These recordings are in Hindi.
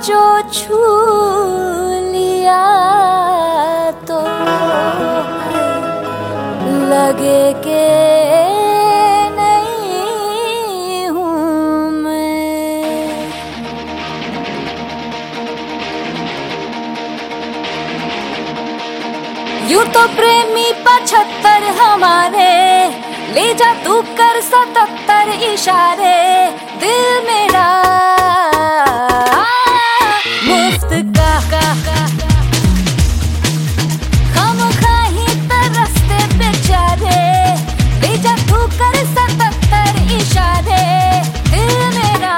जो छू लिया तो लगे के नहीं हूँ मैं। यूं तो प्रेमी 75 हमारे, ले जा तू कर 77 इशारे। दिल मेरा मुफ्त का खामखा ही तरसते बेचारे। ले जा तू कर 77 इशारे। दिल मेरा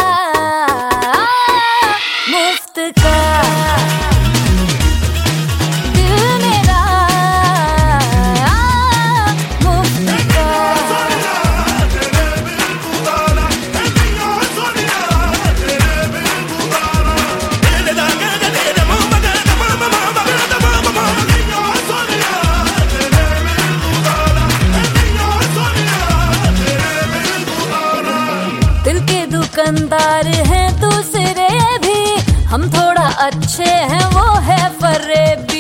मुफ्त का, दुकानदार हैं दूसरे भी, हम थोड़ा अच्छे हैं वो है फरेबी।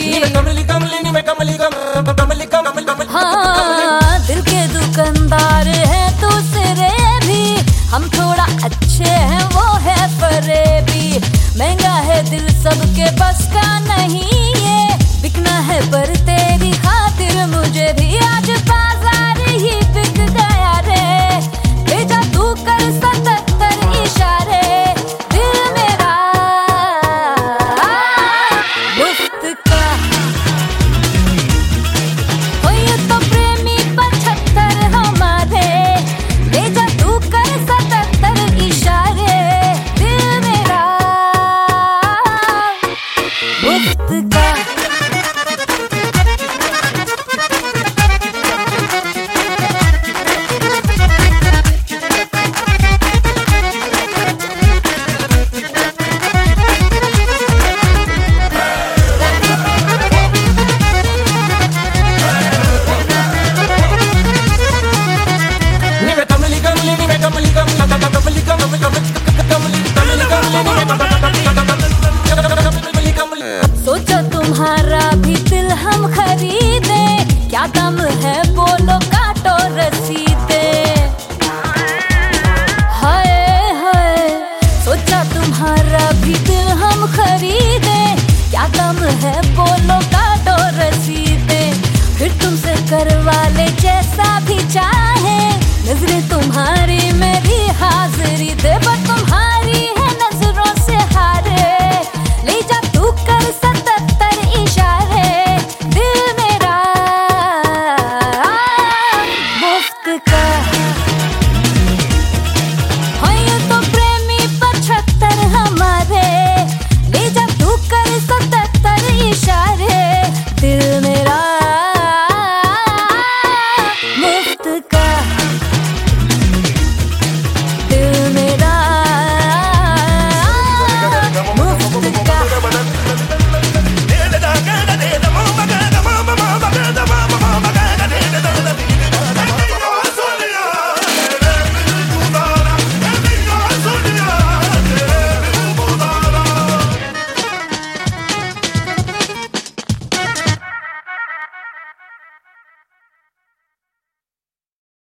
हाँ, दिल के दुकानदार हैं दूसरे भी, हम थोड़ा अच्छे हैं वो है फरेबी। महंगा है दिल सबके बस का नहीं ये, बिकना है पर तेरी खातिर मुझे भी आज बाजार ही बिक गया रे। भेजा तू कर